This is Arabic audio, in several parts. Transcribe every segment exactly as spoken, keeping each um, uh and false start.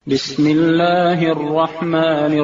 بسم الله الرحمن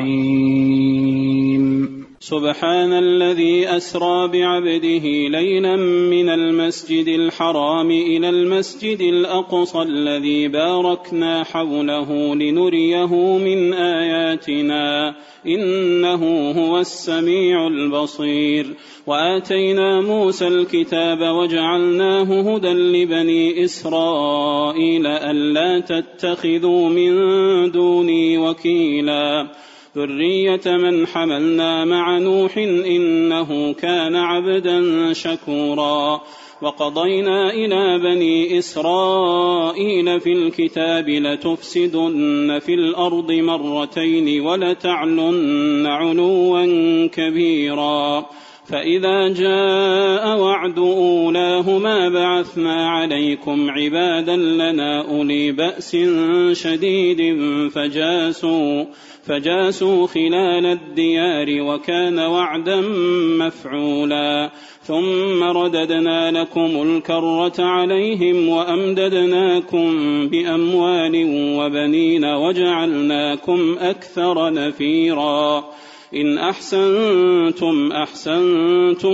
الرحيم. سبحان الذي أسرى بعبده ليلا من المسجد الحرام إلى المسجد الأقصى الذي باركنا حوله لنريه من آياتنا إنه هو السميع البصير. وآتينا موسى الكتاب وجعلناه هدى لبني إسرائيل ألا تتخذوا من دوني وكيلا ذرية من حملنا مع نوح إنه كان عبدا شكورا. وقضينا إلى بني إسرائيل في الكتاب لتفسدن في الأرض مرتين ولتعلن علوا كبيرا. فإذا جاء وعد أولاهما بعثنا عليكم عبادا لنا أولي بأس شديد فجاسوا فجاسوا خلال الديار وكان وعدا مفعولا. ثم رددنا لكم الكرة عليهم وأمددناكم بأموال وبنين وجعلناكم أكثر نفيرا. إن أحسنتم أحسنتم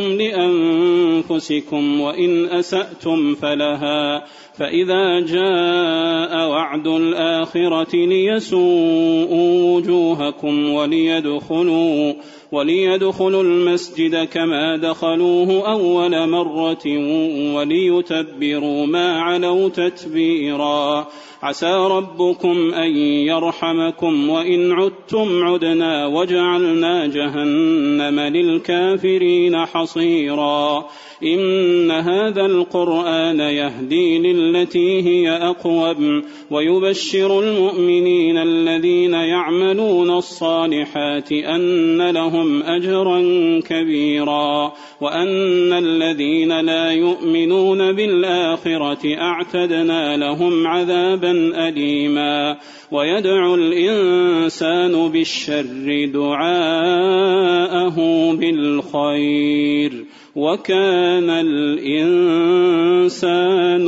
لأنفسكم وإن أسأتم فلها. فإذا جاء وعد الآخرة ليسوءوا وجوهكم وليدخلوا, وليدخلوا المسجد كما دخلوه أول مرة وليتبروا ما علوا تتبيرا. عسى ربكم أن يرحمكم وإن عدتم عدنا وجعلنا جهنم للكافرين حصيرا. إن هذا القرآن يهدي للتي هي أقوم ويبشر المؤمنين الذين يعملون الصالحات أن لهم أجرا كبيرا وأن الذين لا يؤمنون بالآخرة أعتدنا لهم عذابا أليما. ويدعو الإنسان بالشر دعاءه بالخير وكان الإنسان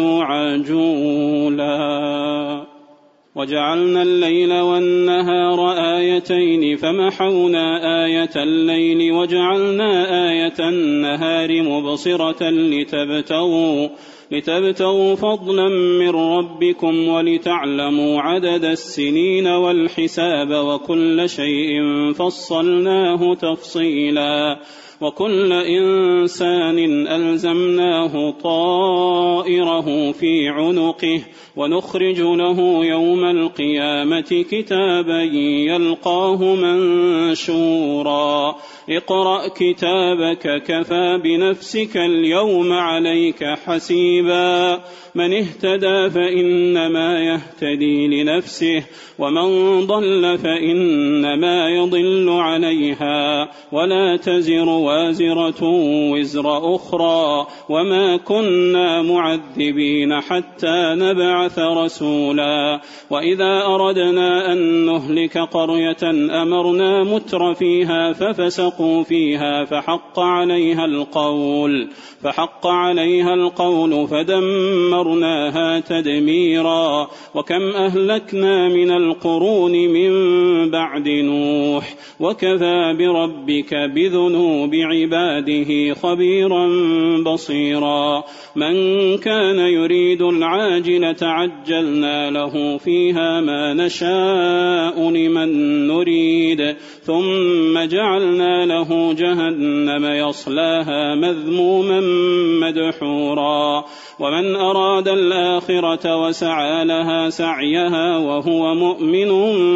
عجولا. وجعلنا الليل والنهار آيتين فمحونا آية الليل وجعلنا آية النهار مبصرة لتبتغوا لتبتغوا فضلا من ربكم ولتعلموا عدد السنين والحساب وكل شيء فصلناه تفصيلا. وكل إنسان ألزمناه طائره في عنقه ونخرج له يوم القيامة كتابا يلقاه منشورا. اقرأ كتابك كفى بنفسك اليوم عليك حسيبا. من اهتدى فإنما يهتدي لنفسه ومن ضل فإنما يضل عليها ولا تزر وازرة وزر أخرى وما كنا معذبين حتى نبعث رسولا. وإذا أردنا أن نهلك قرية أمرنا متر فيها ففسقوا فيها فحق عليها القول فحق عليها القول فدمرناها تدميرا. وكم أهلكنا من القرون من بعد نوح وكفى بربك بذنوب عباده خبيرا بصيرا. من كان يريد العاجلة عجلنا له فيها ما نشاء لمن نريد ثم جعلنا له جهنم يصلاها مذموما مدحورا. ومن أراد الآخرة وسعى لها سعيها وهو مؤمن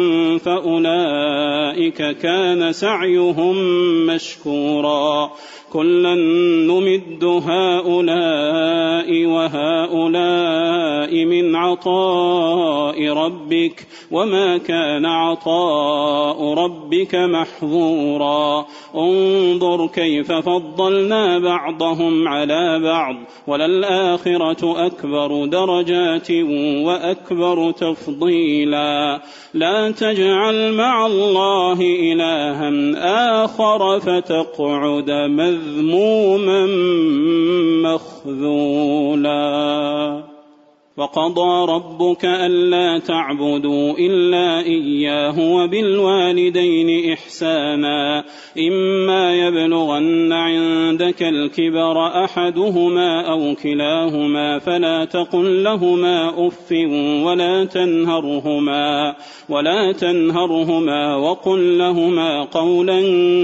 فأولئك كان سعيهم مشكورا. كلا نمد هؤلاء وهؤلاء من عطاء ربك وما كان عطاء ربك محظورا. انظر كيف فضلنا بعضهم على بعض وللآخرة أكبر درجات وأكبر تفضيلا. لا تجعل مع الله إلها آخر فتقعد مذموما مخذولا. وقضى ربك ألا تعبدوا إلا إياه وبالوالدين إحسانا إما يبلغن عندك الكبر أحدهما أو كلاهما فلا تقل لهما أف ولا تنهرهما ولا تنهرهما وقل لهما قولا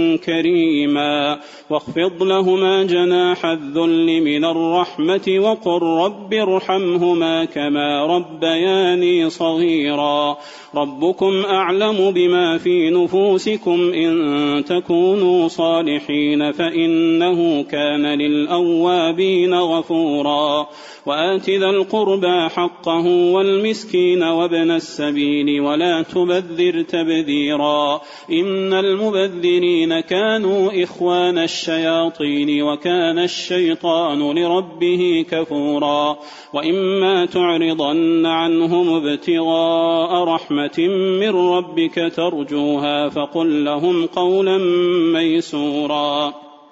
كريما واخفض لهما جناح الذل من الرحمة وقل رب ارحمهما كما ربياني صغيرا ربكم أعلم بما في نفوسكم إن تكونوا صالحين فإنه كان للأوابين غفورا وآت ذا القربى حقه والمسكين وابن السبيل ولا تبذر تبذيرا إن المبذرين كانوا إخوان الشياطين وكان الشيطان لربه كفورا وإما تعرضن عنهم ابتغاء رحمة من ربك ترجوها فقل لهم قولا ميسورا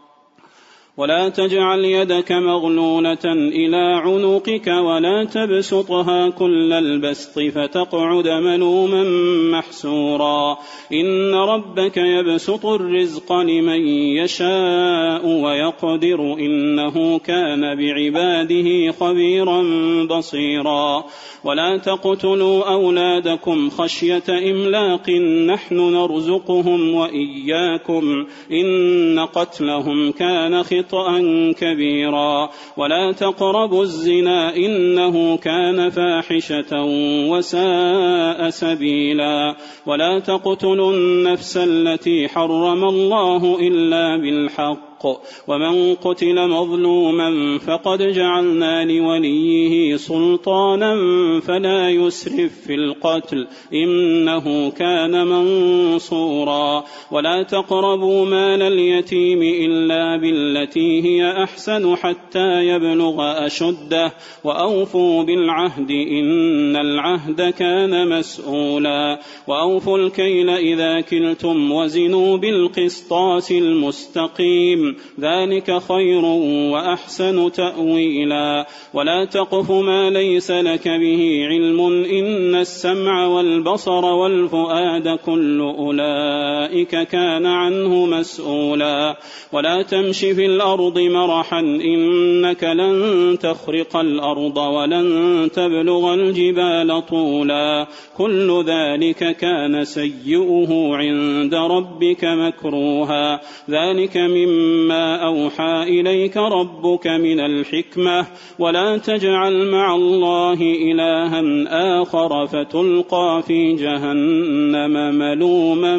ولا تجعل يدك مغلولة إلى عنقك ولا تبسطها كل البسط فتقعد ملوما محسورا إن ربك يبسط الرزق لمن يشاء ويقدر إنه كان بعباده خبيرا بصيرا ولا تقتلوا أولادكم خشية إملاق نحن نرزقهم وإياكم إن قتلهم كان خطأ كبيرا ولا تقربوا الزنا إنه كان فاحشة وساء سبيلا ولا تقتلوا النفس التي حرم الله إلا بالحق ومن قتل مظلوما فقد جعلنا لوليه سلطانا فلا يسرف في القتل إنه كان منصورا ولا تقربوا مال اليتيم إلا بالتي هي أحسن حتى يبلغ أشده وأوفوا بالعهد إن العهد كان مسؤولا وأوفوا الكيل إذا كلتم وزنوا بالقسطاس المستقيم ذلك خير وأحسن تأويلا ولا تقف ما ليس لك به علم إن السمع والبصر والفؤاد كل أولئك كان عنه مسؤولا ولا تمش في الأرض مرحا إنك لن تخرق الأرض ولن تبلغ الجبال طولا كل ذلك كان سيئه عند ربك مكروها ذلك مما أوحى إليك ربك من الحكمة ولا تجعل مع الله إلها آخر فتلقى في جهنم ملوما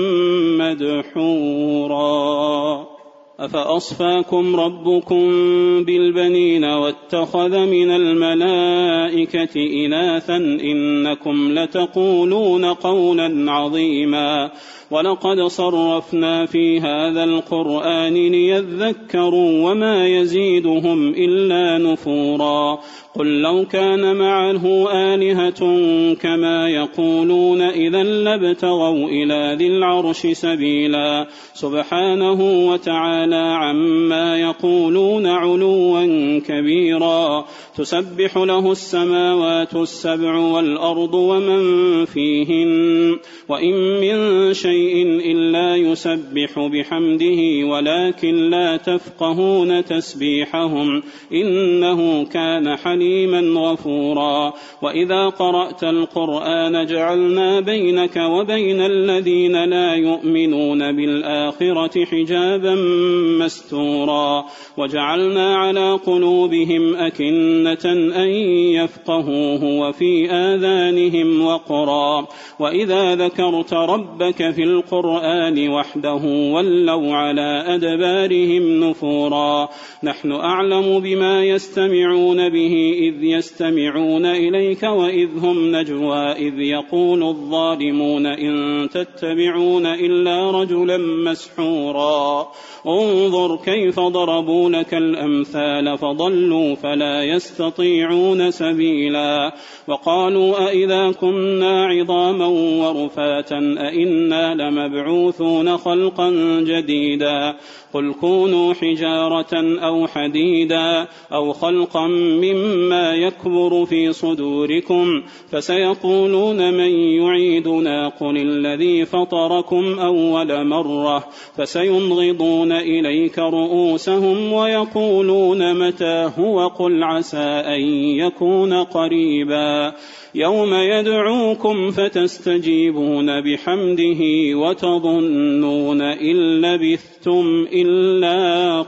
مدحورا أفأصفاكم ربكم بالبنين واتخذ من الملائكة إناثا إنكم لتقولون قولا عظيما ولقد صرفنا في هذا القرآن ليذكروا وما يزيدهم إلا نفورا قل لو كان معه آلهة كما يقولون إذا لابتغوا إلى ذي العرش سبيلا سبحانه وتعالى عما يقولون علوا كبيرا تسبح له السماوات السبع والأرض ومن فيهن وإن من شيء إلا يسبح بحمده ولكن لا تفقهون تسبيحهم إنه كان حليما غفورا وإذا قرأت القرآن جعلنا بينك وبين الذين لا يؤمنون بالآخرة حجابا مستورا وجعلنا على قلوبهم أكنة أن يفقهوه وفي آذانهم وقرا وإذا ذكرت ربك في القرآن وحده ولوا على أدبارهم نفورا نحن أعلم بما يستمعون به إذ يستمعون إليك وإذ هم نجوى إذ يقول الظالمون إن تتبعون إلا رجلا مسحورا فانظر كيف ضربوا لك الأمثال فضلوا فلا يستطيعون سبيلا وقالوا أئذا كنا عظاما ورفاتا أئنا لمبعوثون خلقا جديدا قل كونوا حجارة أو حديدا أو خلقا مما يكبر في صدوركم فسيقولون من يعيدنا قل الذي فطركم أول مرة فسينغضون إليك رؤوسهم ويقولون متى هو قل عسى أن يكون قريبا يوم يدعوكم فتستجيبون بحمده وتظنون إن لبثتم إلا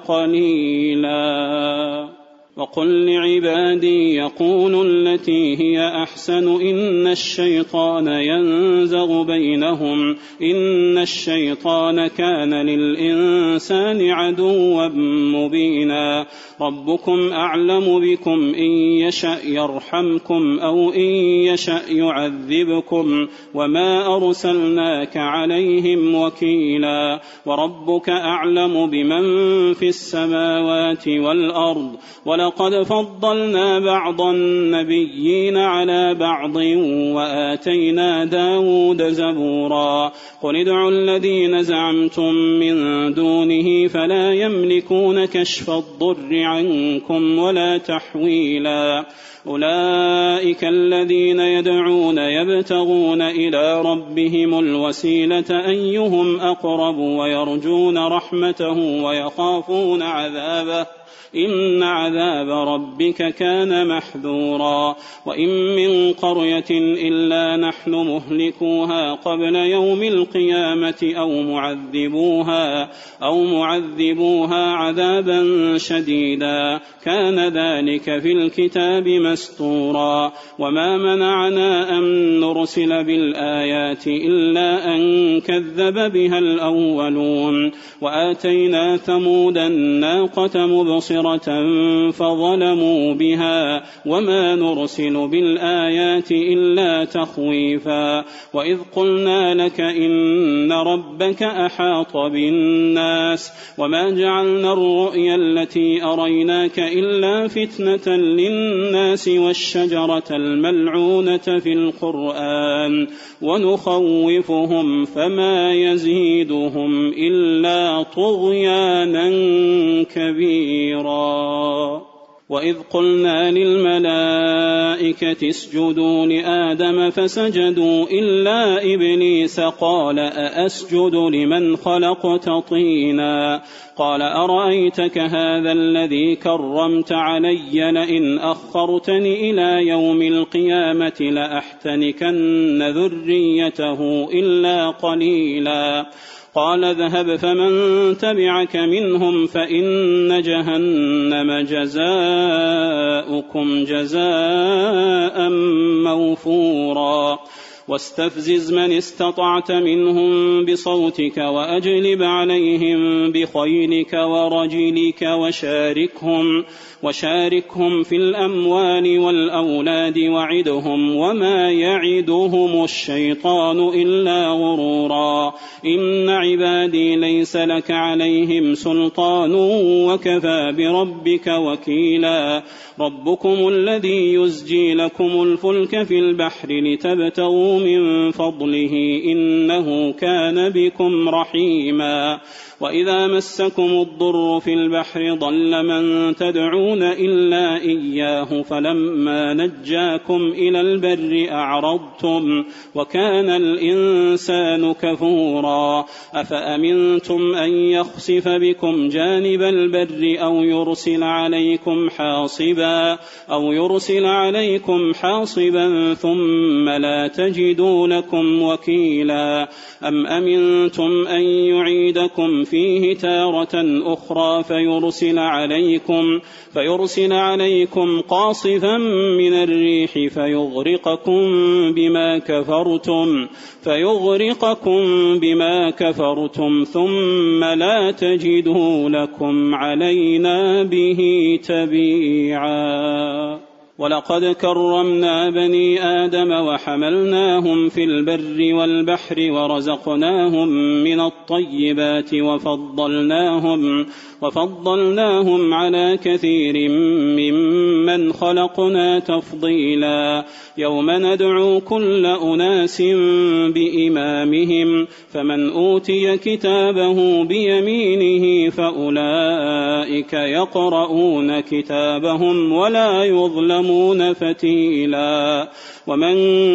قليلا وقل لعبادي يقولوا التي هي أحسن إن الشيطان ينزغ بينهم إن الشيطان كان للإنسان عدوا مبينا ربكم أعلم بكم إن يشأ يرحمكم أو إن يشأ يعذبكم وما أرسلناك عليهم وكيلا وربك أعلم بمن في السماوات والأرض ولقد فضلنا بعض النبيين على بعض وآتينا داود زبورا قل ادعوا الذين زعمتم من دونه فلا يملكون كشف الضر عنكم ولا تحويلا أولئك الذين يدعون يبتغون إلى ربهم الوسيلة أيهم أقرب ويرجون رحمته ويخافون عذابه إن عذاب ربك كان محذورا وإن من قرية إلا نحن مهلكوها قبل يوم القيامة أو معذبوها أو معذبوها عذابا شديدا كان ذلك في الكتاب مسطورا وما منعنا أن نرسل بالآيات إلا أن كذب بها الأولون وآتينا ثمود الناقة مبصرة فظلموا بها وما نرسل بالآيات إلا تخويفا وإذ قلنا لك إن ربك أحاط بالناس وما جعلنا الرؤيا التي أريناك إلا فتنة للناس والشجرة الملعونة في القرآن ونخوفهم فما يزيدهم إلا طغيانا كبيرا وإذ قلنا للملائكة اسجدوا لآدم فسجدوا إلا إبليس قال أأسجد لمن خلقت طينا قال أرأيتك هذا الذي كرمت علي لئن أخرتني إلى يوم القيامة لأحتنكن ذريته إلا قليلا قال اذهب فمن تبعك منهم فإن جهنم جزاؤكم جزاء موفورا واستفزز من استطعت منهم بصوتك وأجلب عليهم بخيلك ورجلك وشاركهم وشاركهم في الأموال والأولاد وعدهم وما يعدهم الشيطان إلا غرورا إن عبادي ليس لك عليهم سلطان وكفى بربك وكيلا ربكم الذي يزجي لكم الفلك في البحر لتبتغوا من فضله إنه كان بكم رحيما وإذا مسكم الضر في البحر ضل من تدعون إلا إياه فلما نجاكم إلى البر أعرضتم وكان الإنسان كفورا أفأمنتم أن يخسف بكم جانب البر أو يرسل عليكم حاصبا أو يرسل عليكم حاصبا ثم لا تجدوا لكم وكيلا أم أمنتم أن يعيدكم فيه تارة أخرى فيرسل عليكم فيرسل عليكم قاصفا من الريح فيغرقكم بما كفرتم فيغرقكم بما كفرتم ثم لا تجدوا لكم علينا به تبيعا ولقد كرمنا بني آدم وحملناهم في البر والبحر ورزقناهم من الطيبات وفضلناهم, وفضلناهم على كثير ممن خلقنا تفضيلا يوم ندعو كل أناس بإمامهم فمن أوتي كتابه بيمينه فأولئك يقرؤون كتابهم ولا يظلمون فتيلا ومن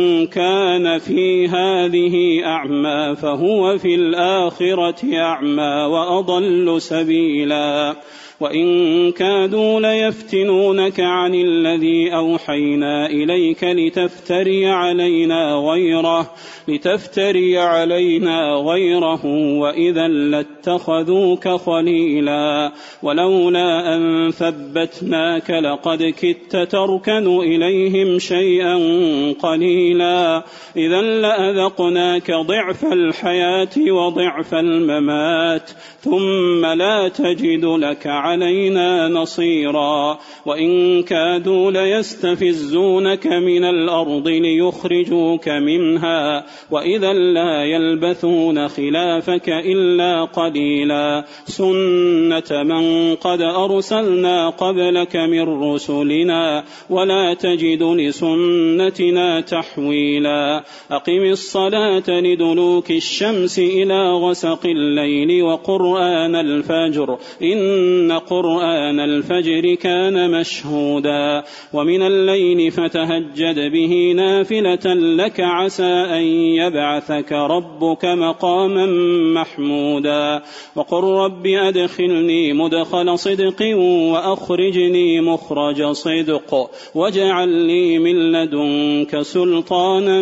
كان في هذه أعمى فهو في الآخرة أعمى وأضل سبيلا وإن كادوا ليفتنونك عن الذي أوحينا إليك لتفتري علينا غيره لتفتري علينا غيره وإذا لاتخذوك خليلا ولولا أن ثبتناك لقد كدت تركن إليهم شيئا قليلا إذا لأذقناك ضعف الحياة وضعف الممات ثم لا تجد لك علينا نصيرا وإن كادوا ليستفزونك من الأرض ليخرجوك منها وإذا لا يلبثون خلافك إلا قليلا سنة من قد أرسلنا قبلك من رسلنا ولا تجد لسنتنا تحويلا أقم الصلاة لدلوك الشمس إلى غسق الليل وقرآن الفجر إن قرآن الفجر كان مشهودا ومن الليل فتهجد به نافلة لك عسى أن يبعثك ربك مقاما محمودا وقل رب أدخلني مدخل صدق وأخرجني مخرج صدق واجعل لي من لدنك سلطانا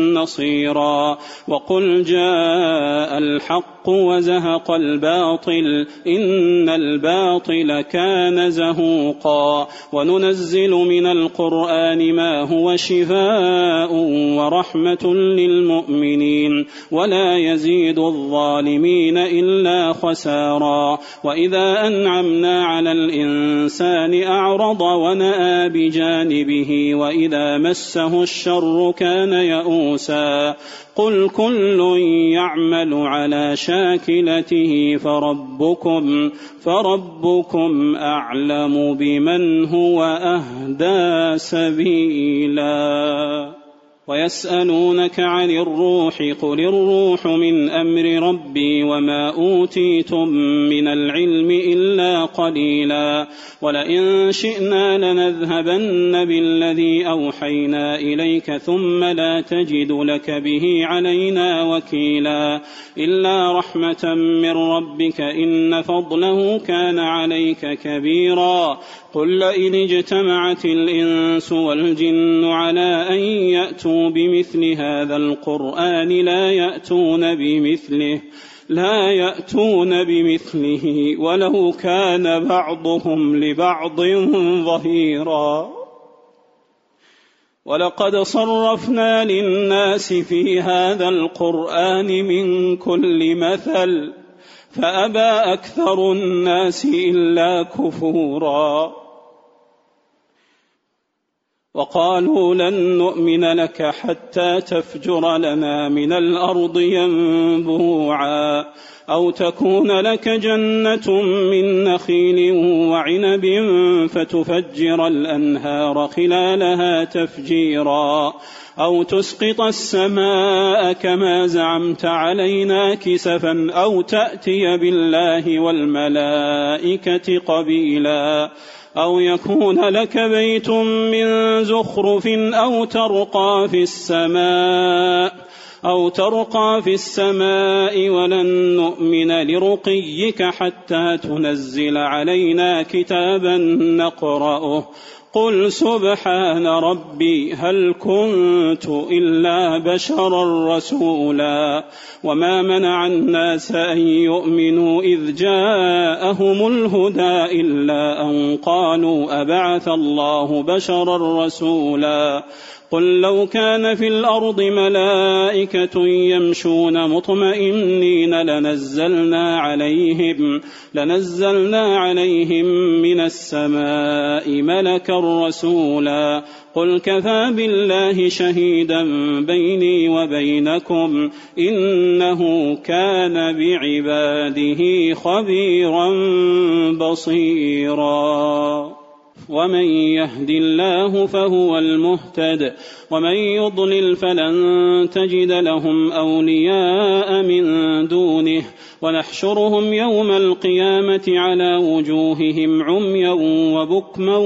نصيرا وقل جاء الحق وزهق الباطل إن الباطل كان زهوقا وننزل من القرآن ما هو شفاء ورحمة للمؤمنين ولا يزيد الظالمين إلا خسارا وإذا أنعمنا على الإنسان أعرض ونأى بجانبه وإذا مسه الشر كان يئوسا قل كل يعمل على شاكلته فربكم فربكم أعلم بمن هو أهدى سبيلا ويسألونك عن الروح قل الروح من أمر ربي وما أوتيتم من العلم إلا قليلا ولئن شئنا لنذهبن بالذي أوحينا إليك ثم لا تجد لك به علينا وكيلا إلا رحمة من ربك إن فضله كان عليك كبيرا قل لئن اجتمعت الإنس والجن على أن يأتوا بمثل هذا القرآن لا يأتون بمثله لا يأتون بمثله ولو كان بعضهم لبعض ظهيرا ولقد صرفنا للناس في هذا القرآن من كل مثل فأبى أكثر الناس إلا كفورا وقالوا لن نؤمن لك حتى تفجر لنا من الأرض ينبوعا أو تكون لك جنة من نخيل وعنب فتفجر الأنهار خلالها تفجيرا أو تسقط السماء كما زعمت علينا كسفا أو تأتي بالله والملائكة قبيلا أو يكون لك بيت من زخرف أو ترقى في السماء أو ترقى في السماء ولن نؤمن لرقيك حتى تنزل علينا كتابا نقرأه قل سبحان ربي هل كنت إلا بشرا رسولا وما منع الناس أن يؤمنوا إذ جاءهم الهدى إلا أن قالوا أبعث الله بشرا رسولا قل لو كان في الأرض ملائكة يمشون مطمئنين لنزلنا عليهم لنزلنا عليهم من السماء ملكا رسولا قل كفى بالله شهيدا بيني وبينكم إنه كان بعباده خبيرا بصيرا ومن يهد الله فهو المهتد ومن يضلل فلن تجد لهم أولياء من دونه ونحشرهم يوم القيامة على وجوههم عميا وبكما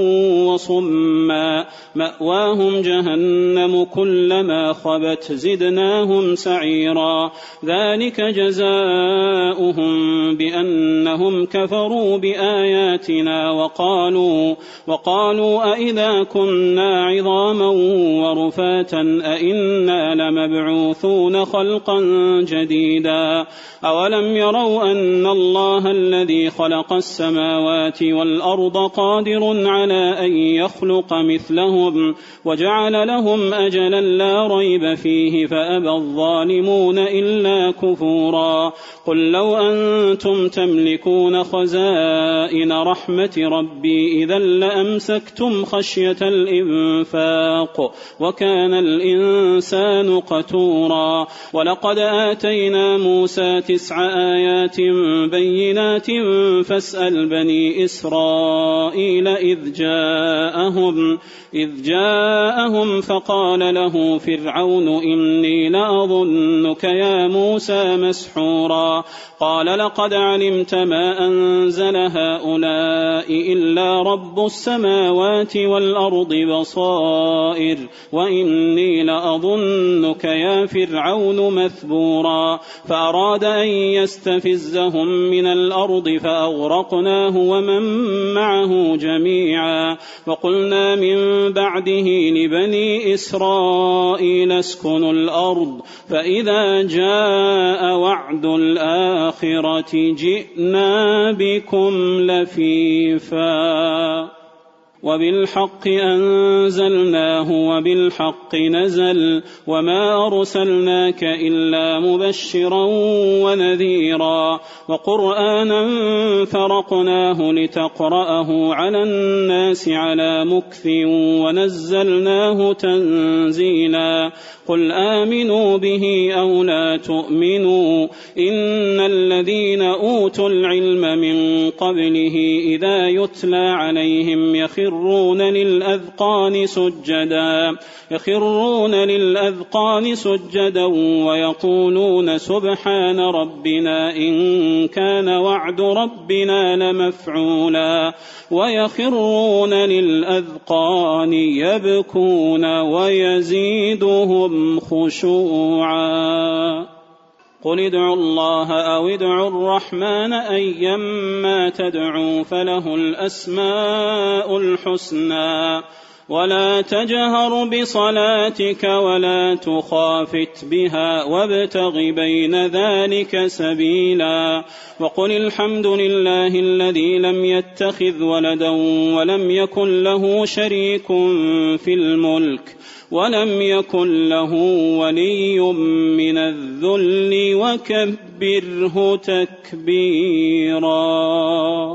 وصما مأواهم جهنم كلما خبت زدناهم سعيرا ذلك جزاؤهم بأنهم كفروا بآياتنا وقالوا وقالوا أئذا كنا عظاما ورفاتا أئنا لمبعوثون خلقا جديدا أولم يروا أن الله الذي خلق السماوات والأرض قادر على أن يخلق مثلهم وجعل لهم أجلا لا ريب فيه فأبى الظالمون إلا كفورا قل لو أنتم تملكون خزائن رحمة ربي إذا لأمسكتم خشية الإنفاق وكان الإنسان قتورا ولقد آتينا موسى تسع آيات بينات فاسأل بني إسرائيل إذ جاءهم إذ جاءهم فقال له فرعون إني لأظنك يا موسى مسحورا قال لقد علمت ما أنزل هؤلاء إلا رب السماوات والأرض بصائر وإني لأظنك يا فرعون مثبورا فأراد أن يستفزهم من الأرض فأغرقناه ومن معه جميعا وقلنا من بعده لبني إسرائيل اسكنوا الأرض فإذا جاء وعد الآخرة جئنا بكم لفيفا وبالحق أنزلناه وبالحق نزل وما أرسلناك إلا مبشرا ونذيرا وقرآنا فرقناه لتقرأه على الناس على مكث ونزلناه تنزيلا قل آمنوا به أو لا تؤمنوا إن الذين أوتوا العلم من قبله إذا يتلى عليهم يخرون للأذقان سجدا يخرون للأذقان سجدا ويقولون سبحان ربنا إن كان وعد ربنا لمفعولا ويخرون للأذقان يبكون ويزيدهم خشوعا قل ادعوا الله أو ادعوا الرحمن أيما تدعوا فله الأسماء الحسنى ولا تجهر بصلاتك ولا تخافت بها وابتغ بين ذلك سبيلا وقل الحمد لله الذي لم يتخذ ولدا ولم يكن له شريك في الملك ولم يكن له ولي من الذل وكبره تكبيرا.